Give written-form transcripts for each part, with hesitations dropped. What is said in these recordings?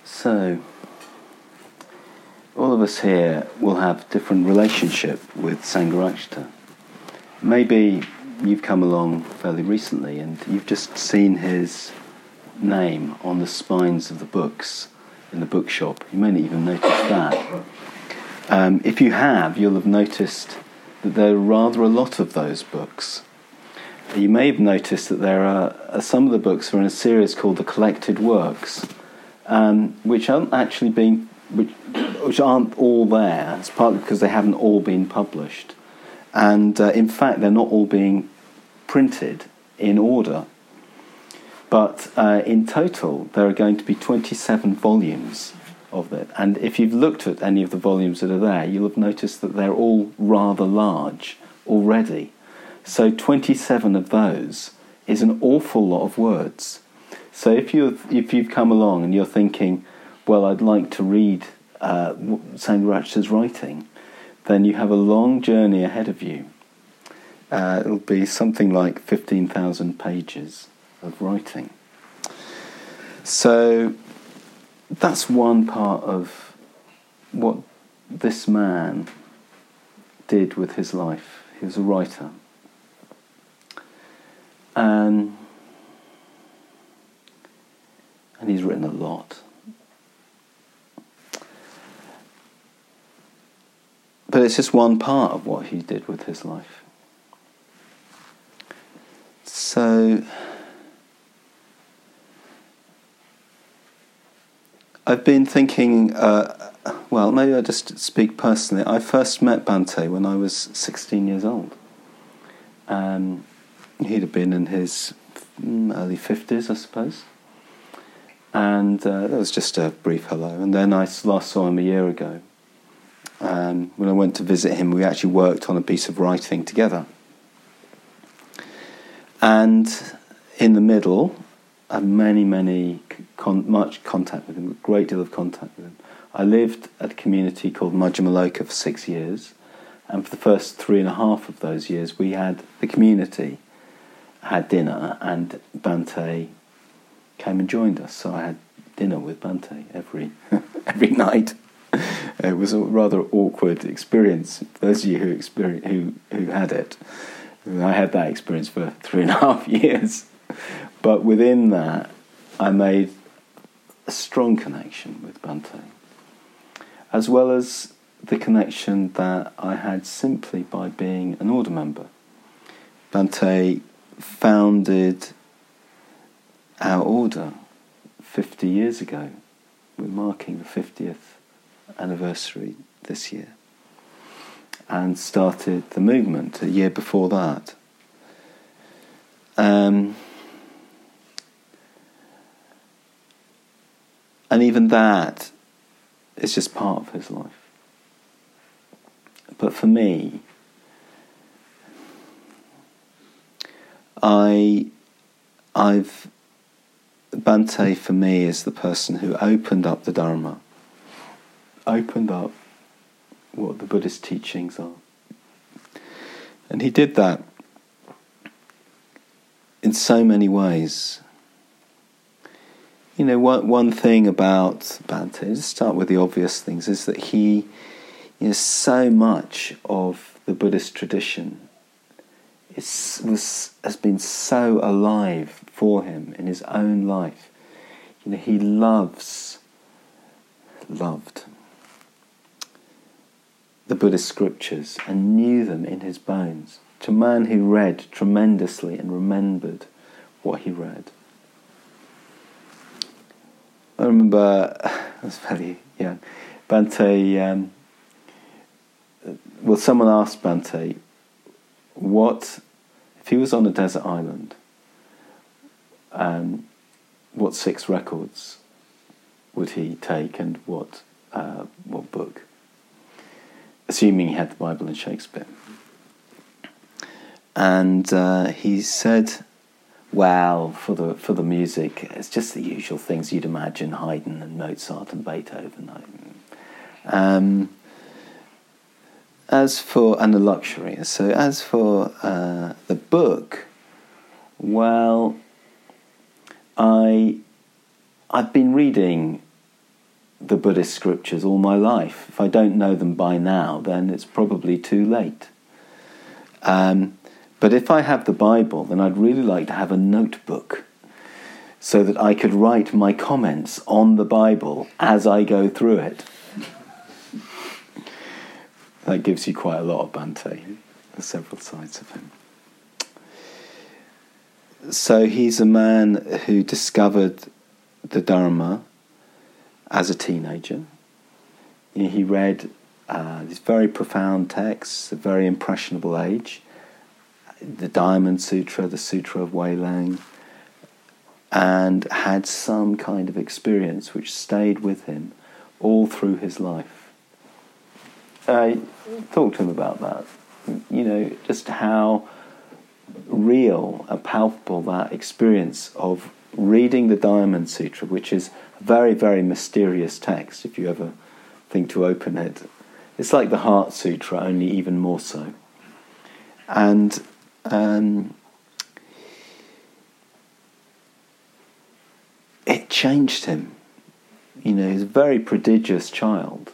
So, all of us here will have different relationship with Sangharakshita. Maybe you've come along fairly recently and you've just seen his name on the spines of the books in the bookshop. You may not even notice that. If you have, you'll have noticed that there are rather a lot of those books. You may have noticed that there are some of the books are in a series called The Collected Works, which aren't actually being, which aren't all there. It's partly because they haven't all been published, and in fact they're not all being printed in order. But in total, there are going to be 27 volumes of it. And if you've looked at any of the volumes that are there, you'll have noticed that they're all rather large already. So 27 of those is an awful lot of words. So if you've come along and you're thinking, well, I'd like to read Sangharakshita's writing, then you have a long journey ahead of you. It'll be something like 15,000 pages of writing. So that's one part of what this man did with his life. He was a writer. And he's written a lot. But it's just one part of what he did with his life. So I've been thinking, well, maybe I'll just speak personally. I first met Bhante when I was 16 years old. He'd have been in his early 50s, I suppose. And that was just a brief hello. And then I last saw him a year ago. When I went to visit him, we actually worked on a piece of writing together. And in the middle, I had much contact with him, a great deal of contact with him. I lived at a community called Majjhimaloka for 6 years. And for the first 3.5 of those years, the community had dinner, and Bhante came and joined us. So I had dinner with Bhante every night. It was a rather awkward experience. Those of you who had it, I had that experience for 3.5 years. But within that, I made a strong connection with Bhante, as well as the connection that I had simply by being an order member. Bhante founded our order 50 years ago. We're marking the 50th anniversary this year, and started the movement a year before that. And even that is just part of his life. But for me, Bhante for me is the person who opened up the Dharma, opened up what the Buddhist teachings are. And he did that in so many ways. You know, one thing about Bhante, to start with the obvious things, is that he, so much of the Buddhist tradition has been so alive for him in his own life. He loved the Buddhist scriptures and knew them in his bones. To a man who read tremendously and remembered what he read. I remember, I was very young, Bhante, someone asked Bhante, if he was on a desert island, what 6 records would he take, and what book? Assuming he had the Bible and Shakespeare. And he said, well, for the music, it's just the usual things you'd imagine, Haydn and Mozart and Beethoven. And the luxury. So as for the book, well, I've been reading the Buddhist scriptures all my life. If I don't know them by now, then it's probably too late. But if I have the Bible, then I'd really like to have a notebook so that I could write my comments on the Bible as I go through it. That gives you quite a lot of Bhante. There's several sides of him. So he's a man who discovered the Dharma as a teenager. He read these very profound texts at a very impressionable age. The Diamond Sutra, the Sutra of Wei-Lang, and had some kind of experience which stayed with him all through his life. I talked to him about that. Just how real and palpable that experience of reading the Diamond Sutra, which is a very, very mysterious text, if you ever think to open it. It's like the Heart Sutra, only even more so. And it changed him. He's a very prodigious child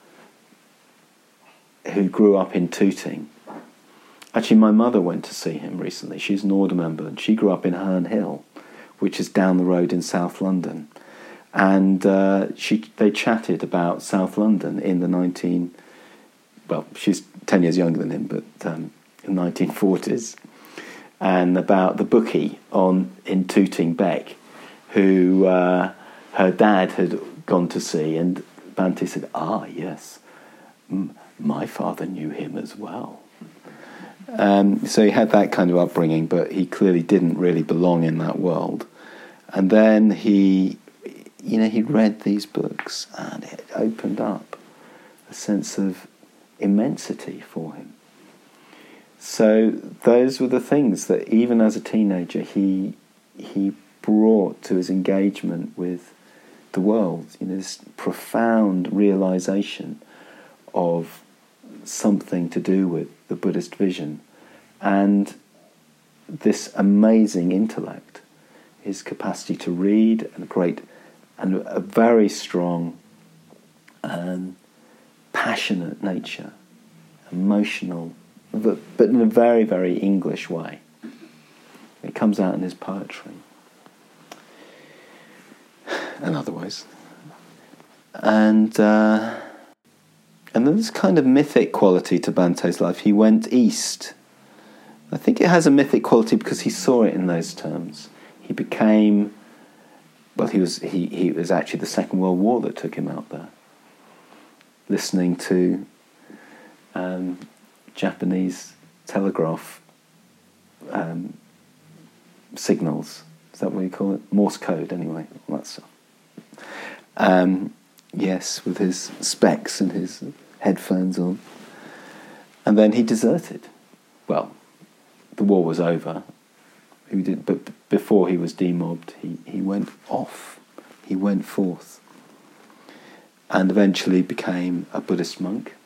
who grew up in Tooting. Actually, my mother went to see him recently. She's an order member, and she grew up in Herne Hill, which is down the road in South London. And they chatted about South London in the she's 10 years younger than him, but in the 1940s, and about the bookie in Tooting Bec, who her dad had gone to see, and Bhante said, yes, my father knew him as well. So he had that kind of upbringing, but he clearly didn't really belong in that world. And then he read these books, and it opened up a sense of immensity for him. So those were the things that even as a teenager he brought to his engagement with the world, this profound realization of something to do with the Buddhist vision, and this amazing intellect, his capacity to read, and a very strong passionate nature, emotional, but in a very, very English way. It comes out in his poetry and otherwise. And then this kind of mythic quality to Bhante's life. He went east. I think it has a mythic quality because he saw it in those terms. He became, he was actually the Second World War that took him out there, listening to Japanese telegraph signals. Is that what you call it? Morse code, anyway. All that stuff. Yes, with his specs and his headphones on. And then he deserted. Well, the war was over. But before he was demobbed, he went off. He went forth. And eventually became a Buddhist monk.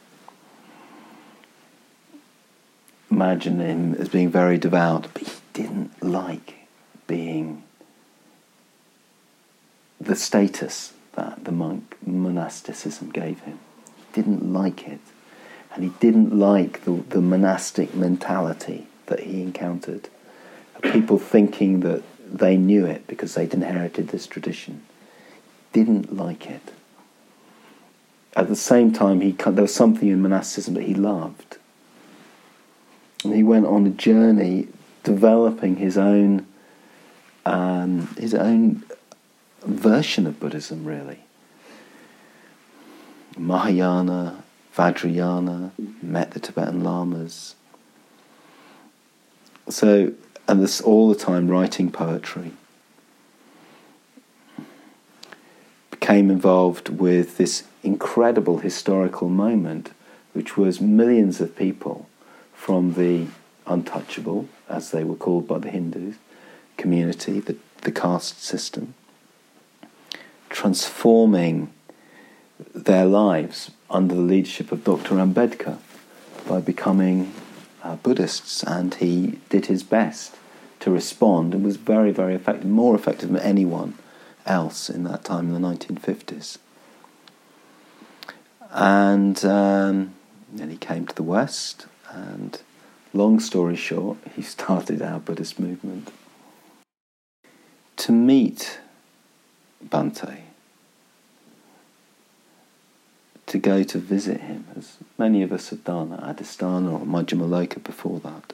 Imagine him as being very devout, but he didn't like being the status that the monasticism gave him. He didn't like it. And he didn't like the monastic mentality that he encountered. People thinking that they knew it because they'd inherited this tradition. He didn't like it. At the same time, there was something in monasticism that he loved. And he went on a journey developing his own version of Buddhism, really. Mahayana, Vajrayana, met the Tibetan Lamas. So, and this all the time writing poetry. Became involved with this incredible historical moment, which was millions of people from the untouchable, as they were called by the Hindus, community, the caste system, transforming their lives under the leadership of Dr. Ambedkar by becoming Buddhists, and he did his best to respond and was very, very effective, more effective than anyone else in that time in the 1950s. And then he came to the West, and long story short, he started our Buddhist movement. To meet Bhante, to go to visit him, as many of us have done at Adhisthana or Majjhima Loka before that,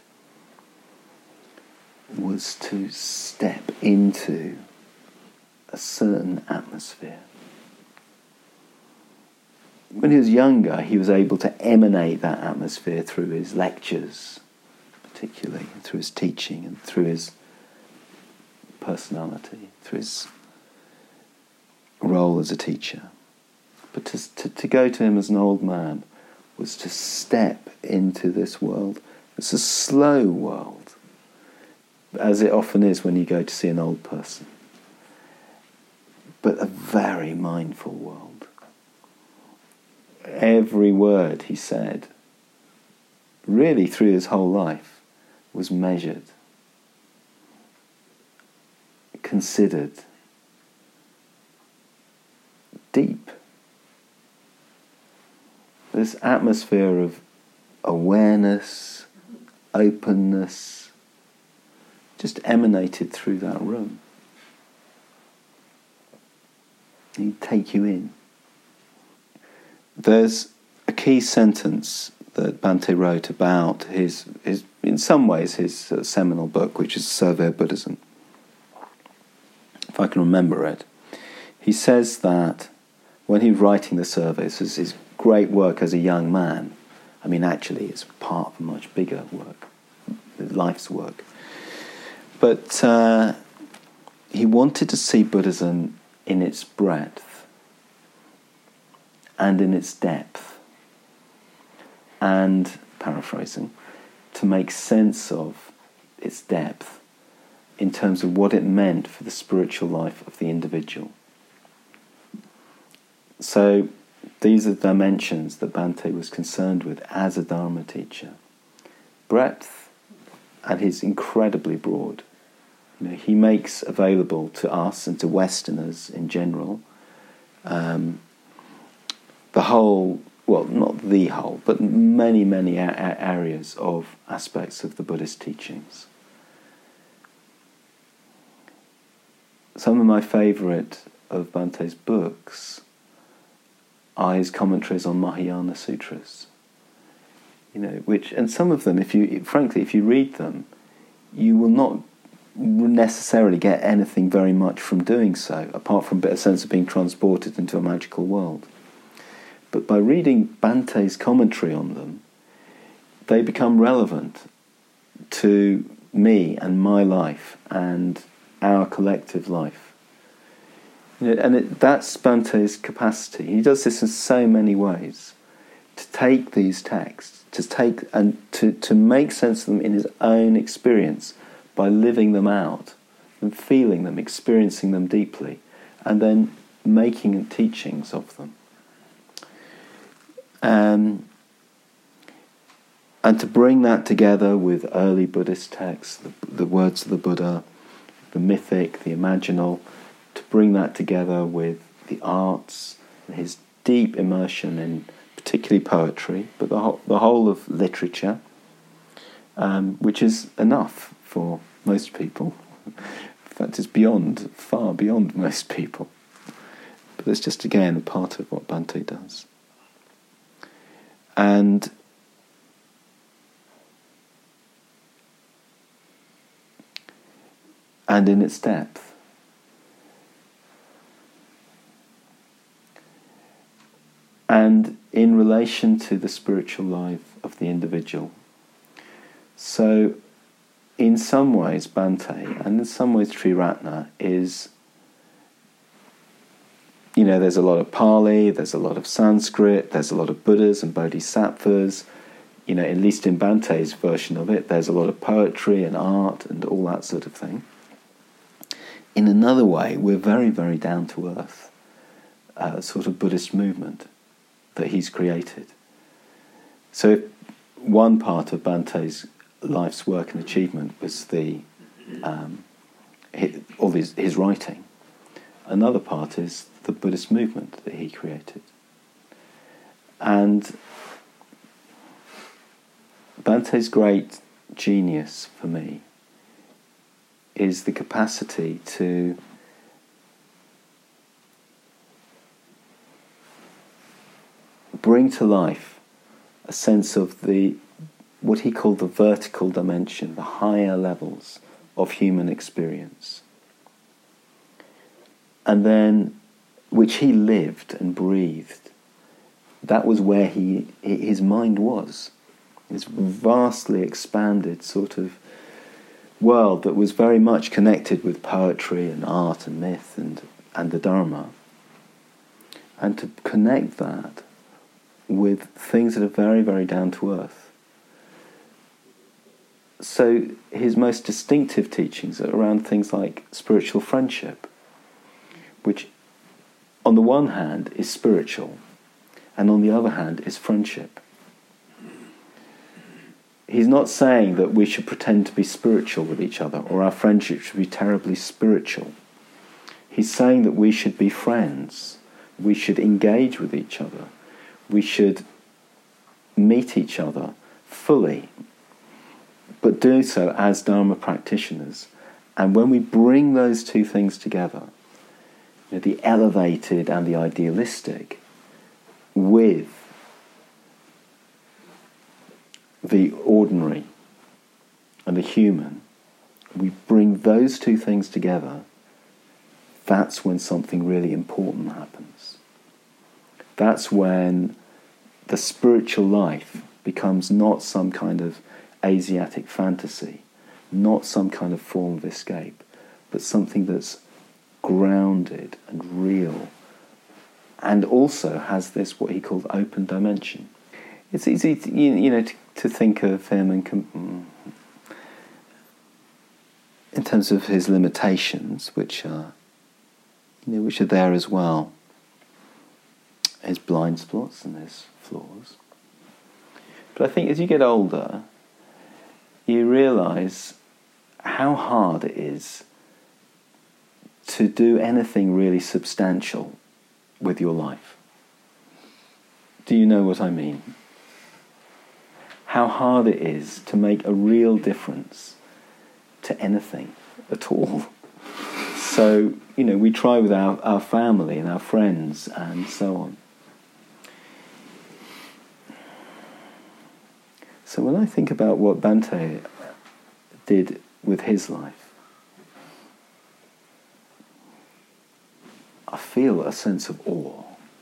was to step into a certain atmosphere. When he was younger, he was able to emanate that atmosphere through his lectures, particularly through his teaching and through his personality, through his role as a teacher. But to go to him as an old man was to step into this world. It's a slow world, as it often is when you go to see an old person, but a very mindful world. Every word he said, really through his whole life, was measured, considered, deep. This atmosphere of awareness, openness, just emanated through that room. He'd take you in. There's a key sentence that Bhante wrote about his in some ways, his seminal book, which is Survey of Buddhism. If I can remember it, he says that when he was writing the survey, this was his great work as a young man. I mean, actually, it's part of a much bigger work, life's work. But he wanted to see Buddhism in its breadth and in its depth, and, paraphrasing, to make sense of its depth in terms of what it meant for the spiritual life of the individual. So these are the dimensions that Bhante was concerned with as a Dharma teacher. Breadth, and he's incredibly broad. You know, he makes available to us and to Westerners in general the whole, well, not the whole, but many, many areas of aspects of the Buddhist teachings. Some of my favourite of Bhante's books are his commentaries on Mahayana Sutras. You know, which, and some of them, if you read them, you will not necessarily get anything very much from doing so, apart from a sense of being transported into a magical world. But by reading Bhante's commentary on them, they become relevant to me and my life and our collective life. You know, and that's Bhante's capacity. He does this in so many ways, to take these texts, to make sense of them in his own experience by living them out and feeling them, experiencing them deeply, and then making teachings of them. And to bring that together with early Buddhist texts, the words of the Buddha, the mythic, the imaginal, to bring that together with the arts, his deep immersion in particularly poetry, but the whole of literature, which is enough for most people. In fact, it's far beyond most people. But it's just, again, a part of what Bhante does. And in its depth. And in relation to the spiritual life of the individual. So, in some ways, Bhante, and in some ways Triratna, is, you know, there's a lot of Pali, there's a lot of Sanskrit, there's a lot of Buddhas and Bodhisattvas. You know, at least in Bhante's version of it, there's a lot of poetry and art and all that sort of thing. In another way, we're very, very down-to-earth sort of Buddhist movement that he's created. So if one part of Bhante's life's work and achievement was his writing, another part is the Buddhist movement that he created. And Bante's great genius for me is the capacity to bring to life a sense of what he called the vertical dimension, the higher levels of human experience. And then, which he lived and breathed. That was where his mind was. This vastly expanded sort of world that was very much connected with poetry and art and myth and the Dharma. And to connect that with things that are very, very down to earth. So his most distinctive teachings are around things like spiritual friendship, which on the one hand is spiritual, and on the other hand is friendship. He's not saying that we should pretend to be spiritual with each other, or our friendship should be terribly spiritual. He's saying that we should be friends, we should engage with each other, we should meet each other fully, but do so as Dharma practitioners. And when we bring those two things together, the elevated and the idealistic, with the ordinary and the human, we bring those two things together, that's when something really important happens. That's when the spiritual life becomes not some kind of Asiatic fantasy, not some kind of form of escape, but something that's grounded and real, and also has this, what he called, open dimension. It's easy to think of him in terms of his limitations, which are there as well, his blind spots and his flaws. But I think as you get older, you realise how hard it is to do anything really substantial with your life. Do you know what I mean? How hard it is to make a real difference to anything at all. So, we try with our family and our friends and so on. So when I think about what Bante did with his life, I feel a sense of awe.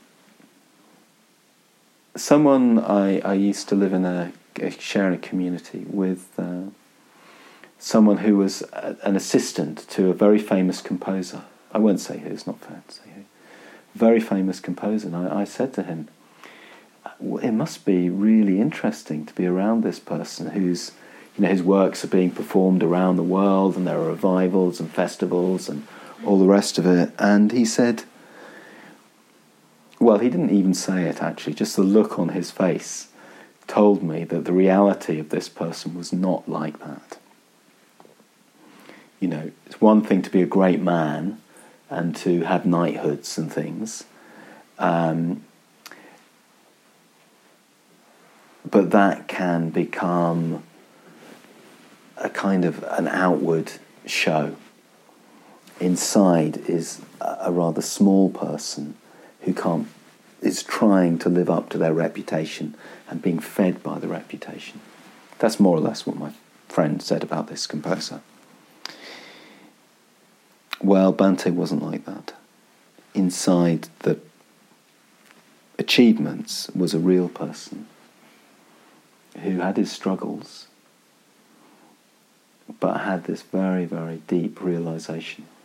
Someone I used to live in sharing a community with someone who was an assistant to a very famous composer. I won't say who, it's not fair to say who. Very famous composer. And I said to him, it must be really interesting to be around this person who's, his works are being performed around the world, and there are revivals and festivals and all the rest of it. And he said, well, he didn't even say it actually, just the look on his face told me that the reality of this person was not like that. It's one thing to be a great man and to have knighthoods and things, but that can become a kind of an outward show. Inside is a rather small person who is trying to live up to their reputation and being fed by the reputation. That's more or less what my friend said about this composer. Well, Bante wasn't like that. Inside the achievements was a real person who had his struggles, but had this very, very deep realization